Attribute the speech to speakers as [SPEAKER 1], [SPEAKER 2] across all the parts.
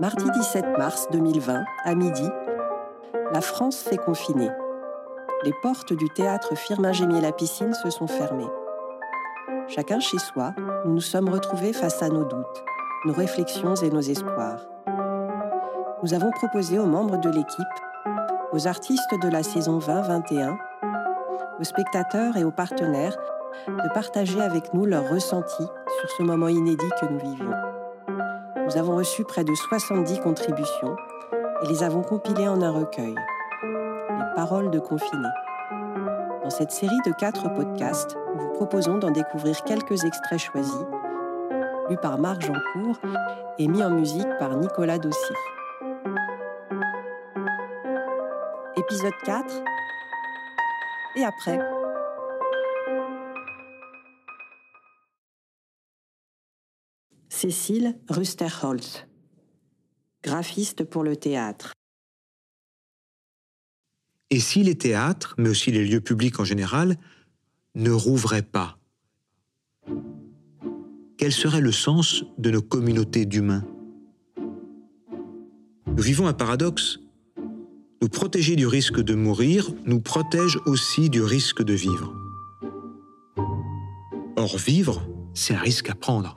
[SPEAKER 1] Mardi 17 mars 2020, à midi, la France s'est confinée. Les portes du théâtre Firmin-Gémier-la-Piscine se sont fermées. Chacun chez soi, nous nous sommes retrouvés face à nos doutes, nos réflexions et nos espoirs. Nous avons proposé aux membres de l'équipe, aux artistes de la saison 20-21, aux spectateurs et aux partenaires de partager avec nous leurs ressentis sur ce moment inédit que nous vivions. Nous avons reçu près de 70 contributions et les avons compilées en un recueil, Les paroles de confinés. Dans cette série de 4 podcasts, nous vous proposons d'en découvrir quelques extraits choisis, lus par Marc Jancourt et mis en musique par Nicolas Dossi. Épisode 4. Et après. Cécile Rusterholz, graphiste pour le théâtre.
[SPEAKER 2] Et si les théâtres, mais aussi les lieux publics en général, ne rouvraient pas? Quel serait le sens de nos communautés d'humains? Nous vivons un paradoxe. Nous protéger du risque de mourir nous protège aussi du risque de vivre. Or, vivre, c'est un risque à prendre.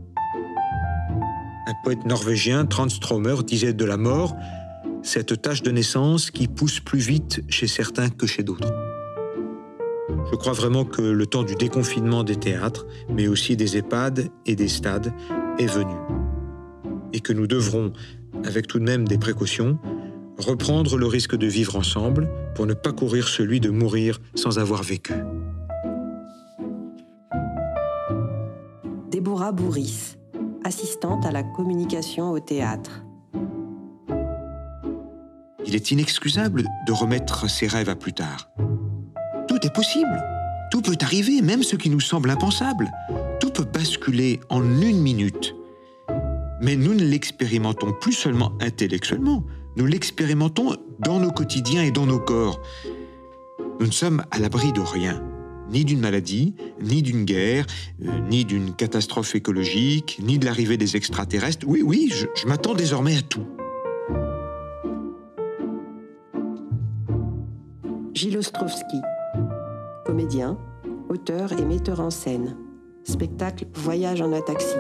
[SPEAKER 2] Un poète norvégien, Tranströmer, disait de la mort « cette tâche de naissance qui pousse plus vite chez certains que chez d'autres ». Je crois vraiment que le temps du déconfinement des théâtres, mais aussi des EHPAD et des stades, est venu. Et que nous devrons, avec tout de même des précautions, reprendre le risque de vivre ensemble pour ne pas courir celui de mourir sans avoir vécu.
[SPEAKER 1] Déborah Bourris, assistante à la communication au théâtre.
[SPEAKER 2] Il est inexcusable de remettre ses rêves à plus tard. Tout est possible. Tout peut arriver, même ce qui nous semble impensable. Tout peut basculer en 1 minute. Mais nous ne l'expérimentons plus seulement intellectuellement, nous l'expérimentons dans nos quotidiens et dans nos corps. Nous ne sommes à l'abri de rien, ni d'une maladie, ni d'une guerre, ni d'une catastrophe écologique, ni de l'arrivée des extraterrestres. Oui, je m'attends désormais à tout.
[SPEAKER 1] Gilles Ostrovsky, comédien, auteur et metteur en scène. Spectacle Voyage en ataxie.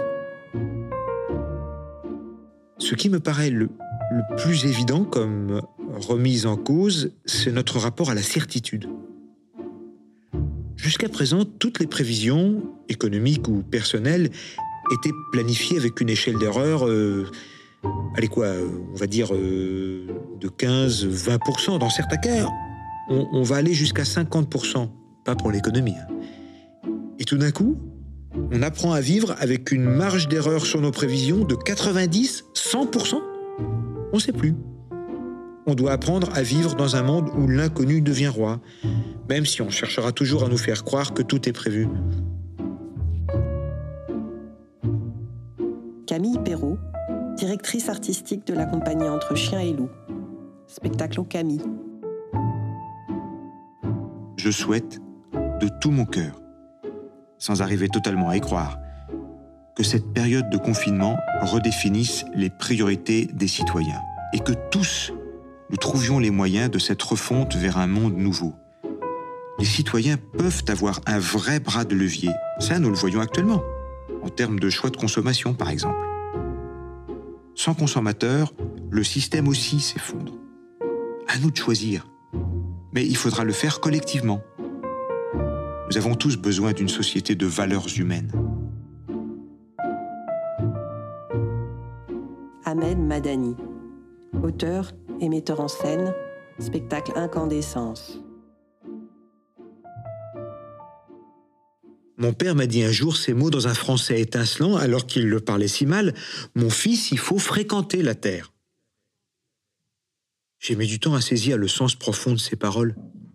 [SPEAKER 2] Ce qui me paraît le plus évident comme remise en cause, c'est notre rapport à la certitude. Jusqu'à présent, toutes les prévisions, économiques ou personnelles, étaient planifiées avec une échelle d'erreur, on va dire de 15-20%. Dans certains cas, on va aller jusqu'à 50%, pas pour l'économie. Et tout d'un coup, on apprend à vivre avec une marge d'erreur sur nos prévisions de 90-100%. On ne sait plus. On doit apprendre à vivre dans un monde où l'inconnu devient roi, même si on cherchera toujours à nous faire croire que tout est prévu.
[SPEAKER 1] Camille Perrault, directrice artistique de la compagnie Entre Chiens et Loups. Spectacle au Camille.
[SPEAKER 2] Je souhaite, de tout mon cœur, sans arriver totalement à y croire, que cette période de confinement redéfinisse les priorités des citoyens et que tous, nous trouvions les moyens de cette refonte vers un monde nouveau. Les citoyens peuvent avoir un vrai bras de levier. Ça, nous le voyons actuellement, en termes de choix de consommation, par exemple. Sans consommateurs, le système aussi s'effondre. À nous de choisir. Mais il faudra le faire collectivement. Nous avons tous besoin d'une société de valeurs humaines.
[SPEAKER 1] Ahmed Madani, auteur et metteur en scène, spectacle Incandescence.
[SPEAKER 2] Mon père m'a dit un jour ces mots dans un français étincelant alors qu'il le parlait si mal. « Mon fils, il faut fréquenter la terre. » J'ai mis du temps à saisir le sens profond de ces paroles.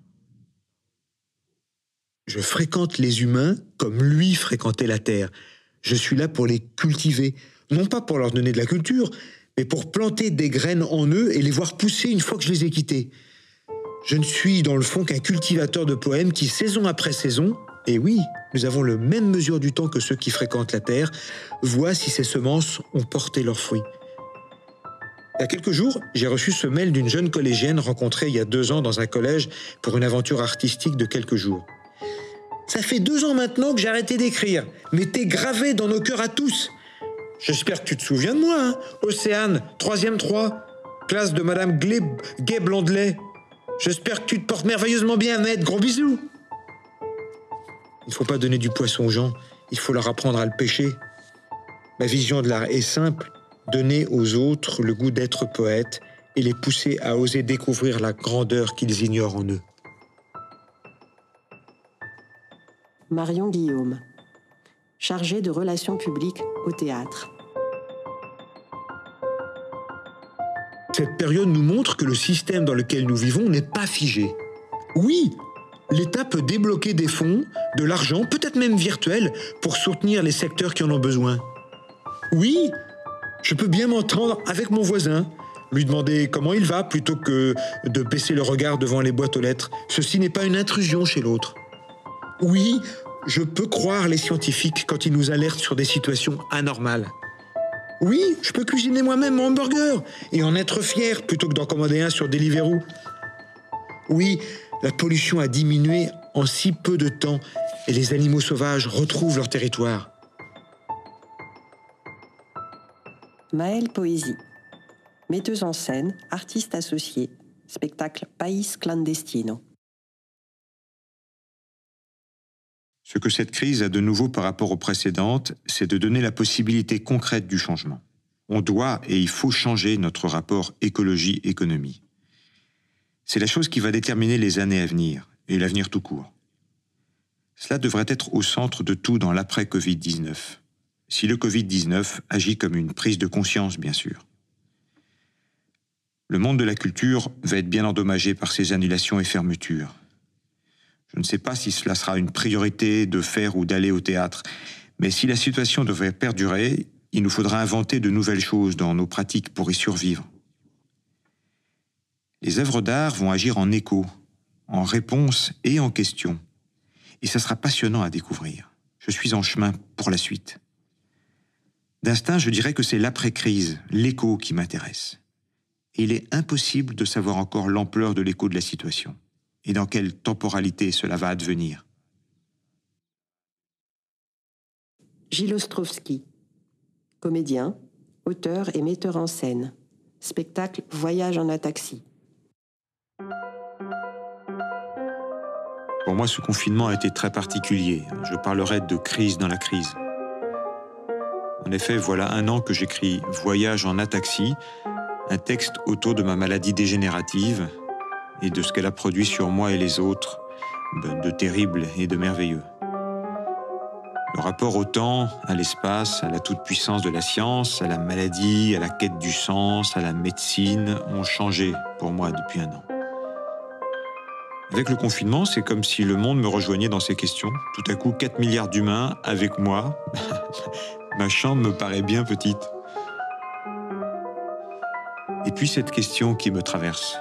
[SPEAKER 2] Je fréquente les humains comme lui fréquentait la terre. Je suis là pour les cultiver, non pas pour leur donner de la culture, mais pour planter des graines en eux et les voir pousser une fois que je les ai quittés. Je ne suis dans le fond qu'un cultivateur de poèmes qui, saison après saison, et oui, nous avons la même mesure du temps que ceux qui fréquentent la terre, voient si ces semences ont porté leurs fruits. Il y a quelques jours, j'ai reçu ce mail d'une jeune collégienne rencontrée il y a 2 ans dans un collège pour une aventure artistique de quelques jours. « Ça fait 2 ans maintenant que j'ai arrêté d'écrire, mais t'es gravé dans nos cœurs à tous. J'espère que tu te souviens de moi, hein. Océane, 3e 3, classe de Madame Gay-Blondelet. J'espère que tu te portes merveilleusement bien, Ned. Gros bisous. » Il ne faut pas donner du poisson aux gens, il faut leur apprendre à le pêcher. Ma vision de l'art est simple, donner aux autres le goût d'être poète et les pousser à oser découvrir la grandeur qu'ils ignorent en eux.
[SPEAKER 1] Marion Guillaume, chargée de relations publiques au théâtre.
[SPEAKER 2] Cette période nous montre que le système dans lequel nous vivons n'est pas figé. Oui, l'État peut débloquer des fonds, de l'argent, peut-être même virtuel, pour soutenir les secteurs qui en ont besoin. Oui, je peux bien m'entendre avec mon voisin, lui demander comment il va plutôt que de baisser le regard devant les boîtes aux lettres. Ceci n'est pas une intrusion chez l'autre. Oui, je peux croire les scientifiques quand ils nous alertent sur des situations anormales. Oui, je peux cuisiner moi-même mon hamburger et en être fier plutôt que d'en commander un sur Deliveroo. Oui, la pollution a diminué en si peu de temps et les animaux sauvages retrouvent leur territoire.
[SPEAKER 1] Maëlle Poésie, metteuse en scène, artiste associée, spectacle País Clandestino.
[SPEAKER 2] Ce que cette crise a de nouveau par rapport aux précédentes, c'est de donner la possibilité concrète du changement. On doit et il faut changer notre rapport écologie-économie. C'est la chose qui va déterminer les années à venir, et l'avenir tout court. Cela devrait être au centre de tout dans l'après-Covid-19. Si le Covid-19 agit comme une prise de conscience, bien sûr. Le monde de la culture va être bien endommagé par ces annulations et fermetures. Je ne sais pas si cela sera une priorité de faire ou d'aller au théâtre, mais si la situation devait perdurer, il nous faudra inventer de nouvelles choses dans nos pratiques pour y survivre. Les œuvres d'art vont agir en écho, en réponse et en question. Et ça sera passionnant à découvrir. Je suis en chemin pour la suite. D'instinct, je dirais que c'est l'après-crise, l'écho qui m'intéresse. Et il est impossible de savoir encore l'ampleur de l'écho de la situation et dans quelle temporalité cela va advenir.
[SPEAKER 1] Gilles Ostrovsky, comédien, auteur et metteur en scène. Spectacle Voyage en ataxie.
[SPEAKER 2] Pour moi, ce confinement a été très particulier. Je parlerai de crise dans la crise. En effet, voilà 1 an que j'écris Voyage en ataxie, un texte autour de ma maladie dégénérative et de ce qu'elle a produit sur moi et les autres, de terrible et de merveilleux. Le rapport au temps, à l'espace, à la toute-puissance de la science, à la maladie, à la quête du sens, à la médecine, ont changé pour moi depuis 1 an. Avec le confinement, c'est comme si le monde me rejoignait dans ces questions. Tout à coup, 4 milliards d'humains avec moi. Ma chambre me paraît bien petite. Et puis cette question qui me traverse.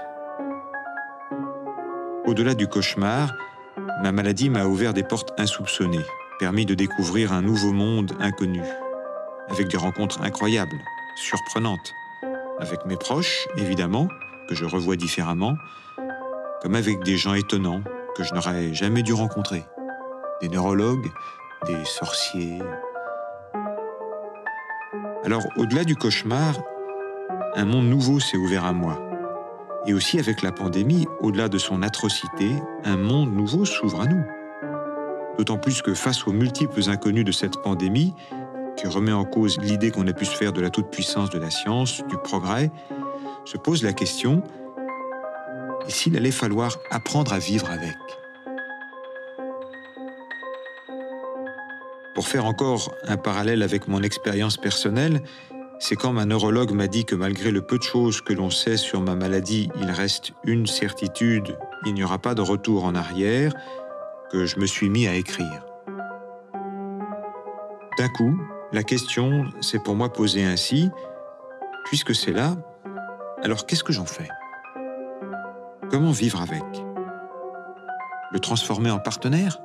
[SPEAKER 2] Au-delà du cauchemar, ma maladie m'a ouvert des portes insoupçonnées, permis de découvrir un nouveau monde inconnu, avec des rencontres incroyables, surprenantes, avec mes proches, évidemment, que je revois différemment, comme avec des gens étonnants que je n'aurais jamais dû rencontrer, des neurologues, des sorciers. Alors, au-delà du cauchemar, un monde nouveau s'est ouvert à moi. Et aussi avec la pandémie, au-delà de son atrocité, un monde nouveau s'ouvre à nous. D'autant plus que face aux multiples inconnus de cette pandémie, qui remet en cause l'idée qu'on a pu se faire de la toute-puissance de la science, du progrès, se pose la question, et s'il allait falloir apprendre à vivre avec? Pour faire encore un parallèle avec mon expérience personnelle, c'est quand ma neurologue m'a dit que malgré le peu de choses que l'on sait sur ma maladie, il reste une certitude, il n'y aura pas de retour en arrière, que je me suis mis à écrire. D'un coup, la question s'est pour moi posée ainsi, puisque c'est là, alors qu'est-ce que j'en fais? Comment vivre avec? Le transformer en partenaire?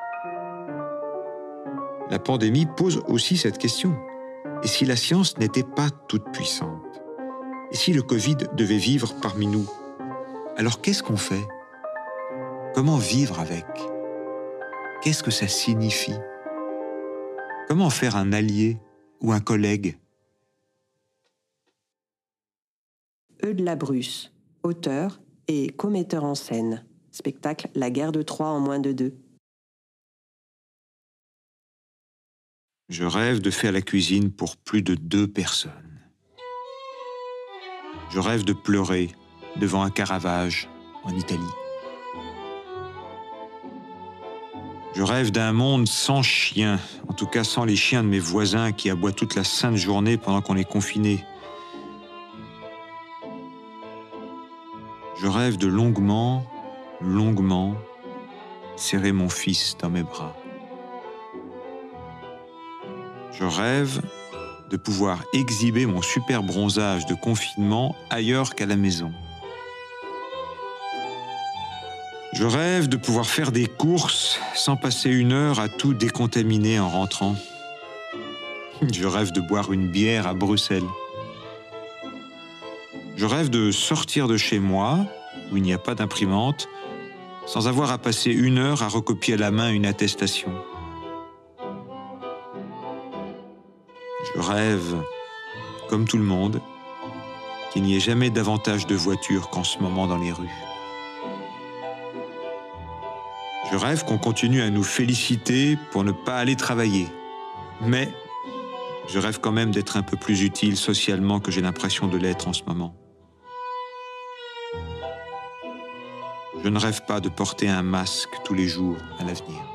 [SPEAKER 2] La pandémie pose aussi cette question. Et si la science n'était pas toute puissante? Et si le Covid devait vivre parmi nous, alors qu'est-ce qu'on fait? Comment vivre avec? Qu'est-ce que ça signifie? Comment faire un allié ou un collègue?
[SPEAKER 1] Eudes Labrusse, auteur et commetteur en scène. Spectacle La guerre de Troie en moins de 2.
[SPEAKER 2] Je rêve de faire la cuisine pour plus de 2 personnes. Je rêve de pleurer devant un Caravage en Italie. Je rêve d'un monde sans chiens, en tout cas sans les chiens de mes voisins qui aboient toute la sainte journée pendant qu'on est confinés. Je rêve de longuement serrer mon fils dans mes bras. Je rêve de pouvoir exhiber mon super bronzage de confinement ailleurs qu'à la maison. Je rêve de pouvoir faire des courses sans passer 1 heure à tout décontaminer en rentrant. Je rêve de boire une bière à Bruxelles. Je rêve de sortir de chez moi, où il n'y a pas d'imprimante, sans avoir à passer 1 heure à recopier à la main une attestation. Je rêve, comme tout le monde, qu'il n'y ait jamais davantage de voitures qu'en ce moment dans les rues. Je rêve qu'on continue à nous féliciter pour ne pas aller travailler. Mais je rêve quand même d'être un peu plus utile socialement que j'ai l'impression de l'être en ce moment. Je ne rêve pas de porter un masque tous les jours à l'avenir.